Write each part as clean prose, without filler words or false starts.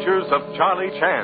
adventures of Charlie Chan.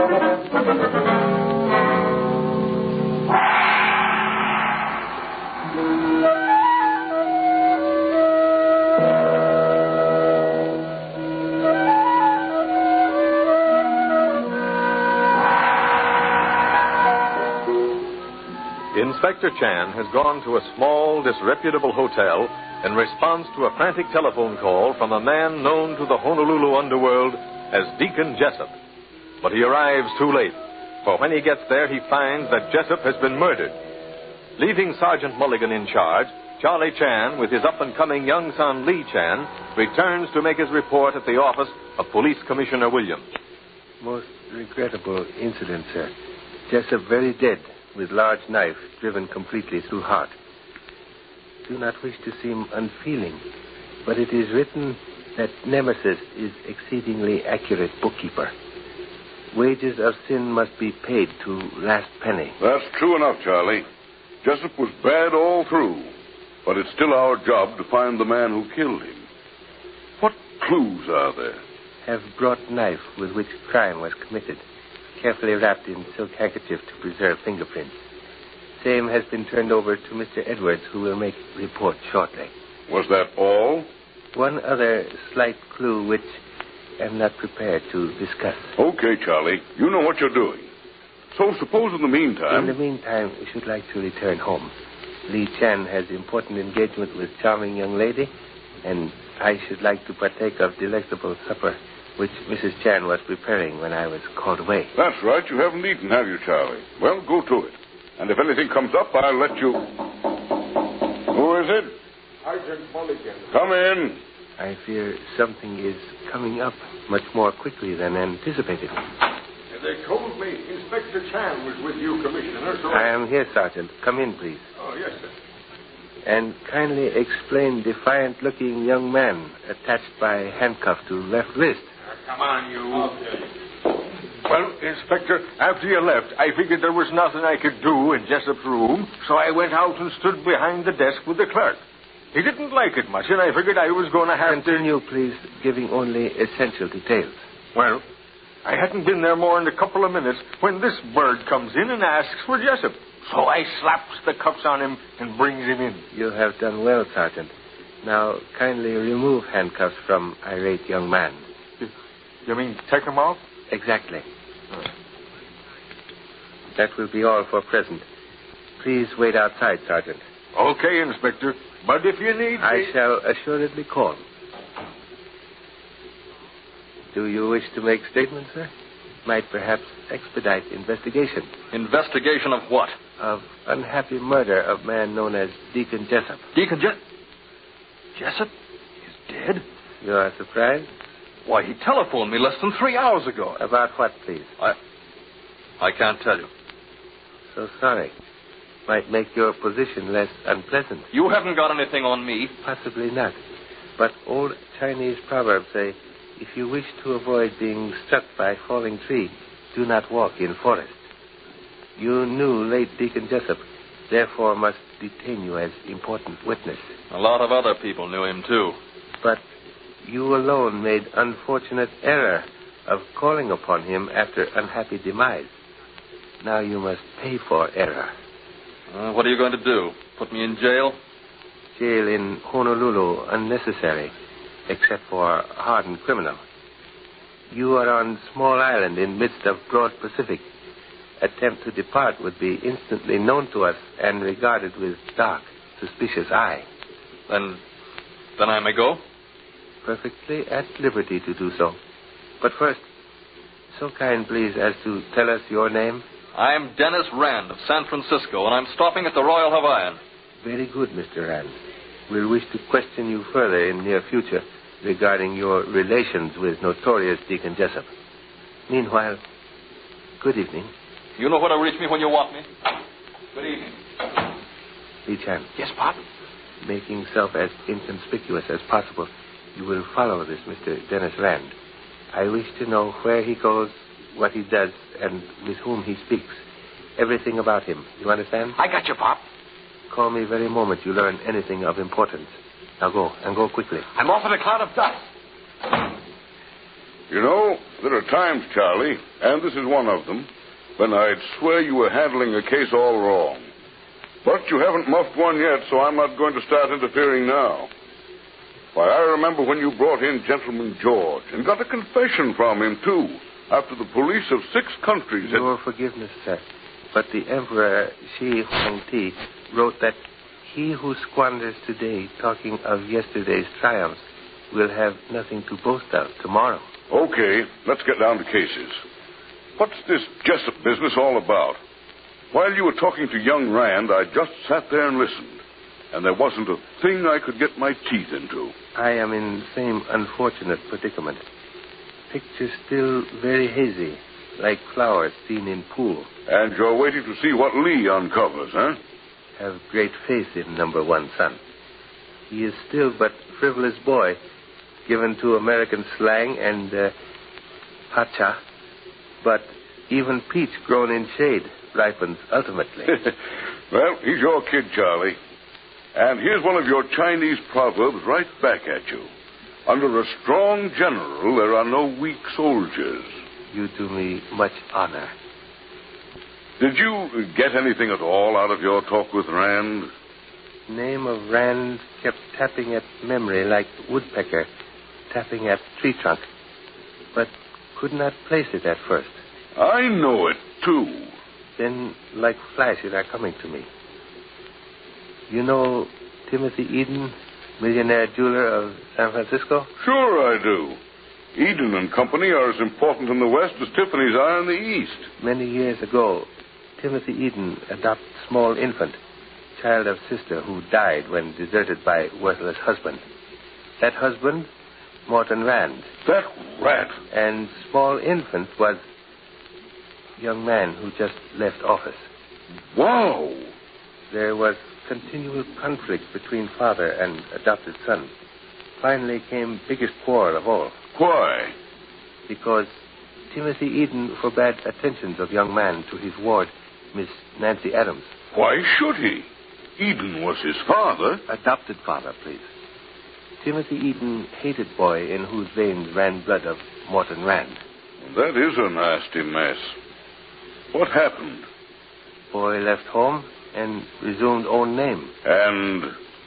Inspector Chan has gone to a small, disreputable hotel in response to a frantic telephone call from a man known to the Honolulu underworld as Deacon Jessup. But he arrives too late, for when he gets there, he finds that Jessup has been murdered. Leaving Sergeant Mulligan in charge, Charlie Chan, with his up-and-coming young son Lee Chan, returns to make his report at the office of Police Commissioner Williams. Most regrettable incident, sir. Jessup very dead, with large knife driven completely through heart. Do not wish to seem unfeeling, but it is written that Nemesis is exceedingly accurate bookkeeper. Wages of sin must be paid to last penny. That's true enough, Charlie. Jessup was bad all through, but it's still our job to find the man who killed him. What clues are there? Have brought knife with which crime was committed, carefully wrapped in silk handkerchief to preserve fingerprints. Same has been turned over to Mr. Edwards, who will make report shortly. Was that all? One other slight clue which I'm not prepared to discuss. Okay, Charlie. You know what you're doing. So suppose in the meantime... In the meantime, we should like to return home. Lee Chan has important engagement with charming young lady, and I should like to partake of delectable supper, which Mrs. Chan was preparing when I was called away. That's right. You haven't eaten, have you, Charlie? Well, go to it. And if anything comes up, I'll let you... Who is it? Sergeant Mulligan. Come in. I fear something is coming up much more quickly than anticipated. They told me Inspector Chan was with you, Commissioner, so... I am here, Sergeant. Come in, please. Oh, yes, sir. And kindly explain defiant-looking young man attached by handcuff to left wrist. Come on, you. Okay. Well, Inspector, after you left, I figured there was nothing I could do in Jessup's room, so I went out and stood behind the desk with the clerk. He didn't like it much, and I figured I was going to have Continue, please, giving only essential details. Well, I hadn't been there more than a couple of minutes when this bird comes in and asks for Jessup. So I slaps the cuffs on him and brings him in. You have done well, Sergeant. Now, kindly remove handcuffs from irate young man. You mean take them off? Exactly. That will be all for present. Please wait outside, Sergeant. Okay, Inspector. But if you need I shall assuredly call. Do you wish to make statements, sir? Might perhaps expedite investigation. Investigation of what? Of unhappy murder of man known as Deacon Jessup. Deacon Jessup is dead? You are surprised? Why, he telephoned me less than 3 hours ago. About what, please? I can't tell you. So sorry. Might make your position less unpleasant. You haven't got anything on me. Possibly not. But old Chinese proverbs say, if you wish to avoid being struck by a falling tree, do not walk in forest. You knew late Deacon Jessup, therefore must detain you as important witness. A lot of other people knew him, too. But you alone made unfortunate error of calling upon him after unhappy demise. Now you must pay for error. What are you going to do? Put me in jail? Jail in Honolulu unnecessary, except for a hardened criminal. You are on small island in midst of broad Pacific. Attempt to depart would be instantly known to us and regarded with dark, suspicious eye. Then I may go? Perfectly at liberty to do so. But first, so kind, please, as to tell us your name. I'm Dennis Rand of San Francisco, and I'm stopping at the Royal Hawaiian. Very good, Mr. Rand. We'll wish to question you further in near future regarding your relations with notorious Deacon Jessup. Meanwhile, good evening. You know where to reach me when you want me. Good evening. Lee Chan. Yes, Pop? Making self as inconspicuous as possible, you will follow this Mr. Dennis Rand. I wish to know where he goes, what he does, and with whom he speaks. Everything about him. You understand? I got you, Pop. Call me very moment you learn anything of importance. Now go, and go quickly. I'm off in a cloud of dust. You know, There are times, Charlie, and this is one of them, when I'd swear you were handling a case all wrong. But you haven't muffed one yet, so I'm not going to start interfering now. Why, I remember when you brought in Gentleman George and got a confession from him, too, after the police of 6 countries had... Your forgiveness, sir. But the Emperor Shi Huangdi wrote that he who squanders today talking of yesterday's triumphs will have nothing to boast of tomorrow. Okay, let's get down to cases. What's this Jessup business all about? While you were talking to young Rand, I just sat there and listened, and there wasn't a thing I could get my teeth into. I am in the same unfortunate predicament. Picture still very hazy, like flowers seen in pool. And you're waiting to see what Lee uncovers, huh? Have great faith in number 1 son. He is still but frivolous boy, given to American slang and pacha, but even peach grown in shade ripens ultimately. Well, he's your kid, Charlie. And here's one of your Chinese proverbs right back at you. Under a strong general, there are no weak soldiers. You do me much honor. Did you get anything at all out of your talk with Rand? Name of Rand kept tapping at memory like woodpecker tapping at tree trunk, but could not place it at first. I know it, too. Then, like flashes are coming to me. You know Timothy Eden, millionaire jeweler of San Francisco? Sure I do. Eden and Company are as important in the West as Tiffany's are in the East. Many years ago, Timothy Eden adopted small infant, child of sister who died when deserted by worthless husband. That husband, Morton Rand. That rat. And small infant was young man who just left office. Wow. There was continual conflict between father and adopted son. Finally came biggest quarrel of all. Why? Because Timothy Eden forbade attentions of young man to his ward, Miss Nancy Adams. Why should he? Eden was his father. Adopted father, please. Timothy Eden hated boy in whose veins ran blood of Morton Rand. That is a nasty mess. What happened? Boy left home and resumed own name. And?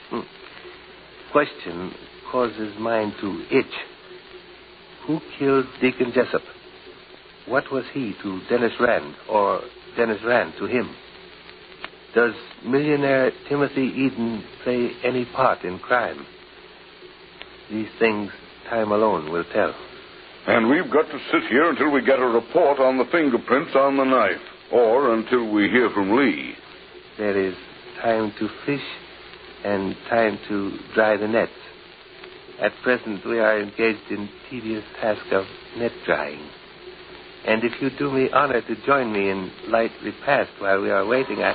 Question causes mind to itch. Who killed Deacon Jessup? What was he to Dennis Rand, or Dennis Rand to him? Does millionaire Timothy Eden play any part in crime? These things time alone will tell. And we've got to sit here until we get a report on the fingerprints on the knife, or until we hear from Lee. There is time to fish and time to dry the nets. At present, we are engaged in tedious task of net drying. And if you do me honor to join me in light repast while we are waiting, Yes?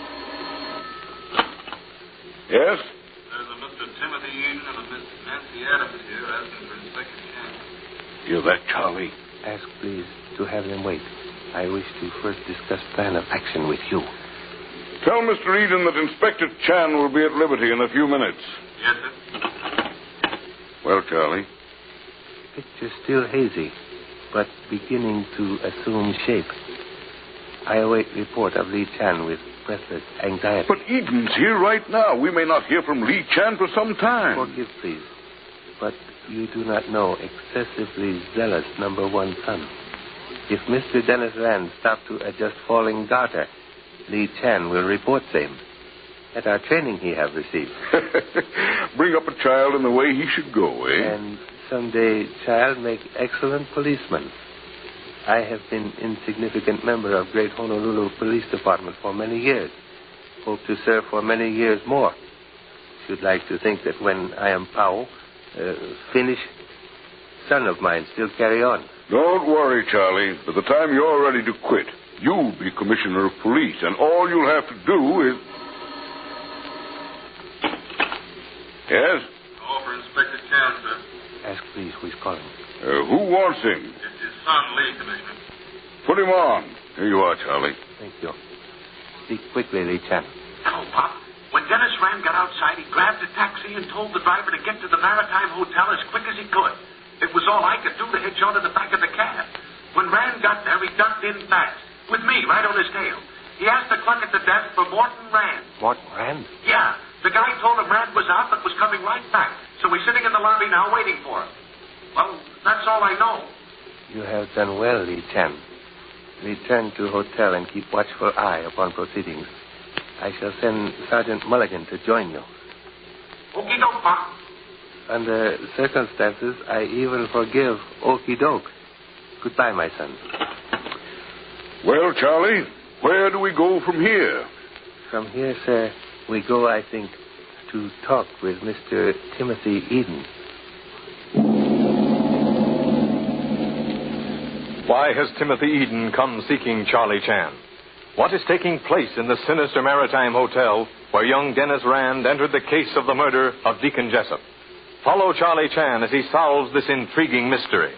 There's a Mr. Timothy Eden and a Miss Nancy Adams here asking for Inspector Chan. Hear that, Charlie? ask please to have them wait. I wish to first discuss plan of action with you. Tell Mr. Eden that Inspector Chan will be at liberty in a few minutes. Yes, sir. Well, Charlie? Picture still hazy, but beginning to assume shape. I await report of Lee Chan with breathless anxiety. But Eden's here right now. We may not hear from Lee Chan for some time. Forgive, please, but you do not know excessively zealous number 1 son. If Mr. Dennis Rand stopped to adjust falling garter, Lee Chan will report same. At our training he have received. Bring up a child in the way he should go, eh? And someday child make excellent policeman. I have been insignificant member of Great Honolulu Police Department for many years. Hope to serve for many years more. Should like to think that when I am finished, son of mine still carry on. Don't worry, Charlie. By the time you're ready to quit, you'll be commissioner of police, and all you'll have to do is... Yes? Call for Inspector Chan, sir. Ask please who is calling. Who wants him? It's his son, Lee, Commissioner. Put him on. Here you are, Charlie. Thank you. Speak quickly, Lee Chan. Hello, Pop. When Dennis Rand got outside, he grabbed a taxi and told the driver to get to the Maritime Hotel as quick as he could. It was all I could do to hitch onto the back of the cab. When Rand got there, he ducked in fast, with me right on his tail. He asked the clerk at the desk for Morton Rand. Morton Rand? Yeah. The guy told him Rand was out but was coming right back. So he's sitting in the lobby now waiting for him. Well, that's all I know. You have done well, Lee Chan. Return to hotel and keep watchful eye upon proceedings. I shall send Sergeant Mulligan to join you. Okie doke, Pop. Under circumstances, I even forgive Okie doke. Goodbye, my son. Well, Charlie, where do we go from here? From here, sir, we go, I think, to talk with Mr. Timothy Eden. Why has Timothy Eden come seeking Charlie Chan? What is taking place in the sinister Maritime Hotel where young Dennis Rand entered the case of the murder of Deacon Jessup? Follow Charlie Chan as he solves this intriguing mystery.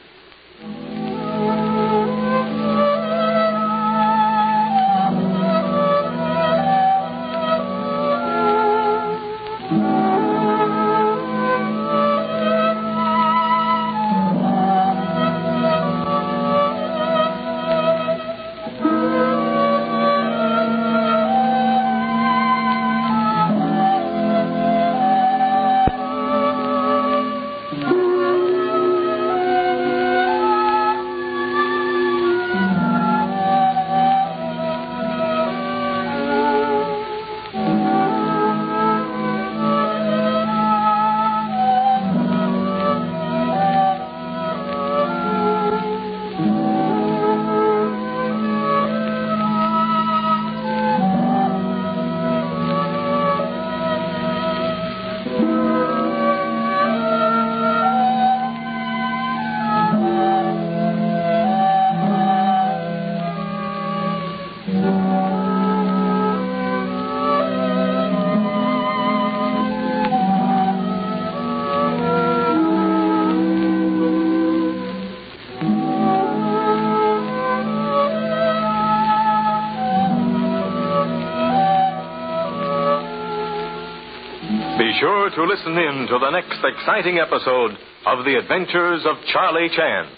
Be sure to listen in to the next exciting episode of The Adventures of Charlie Chan.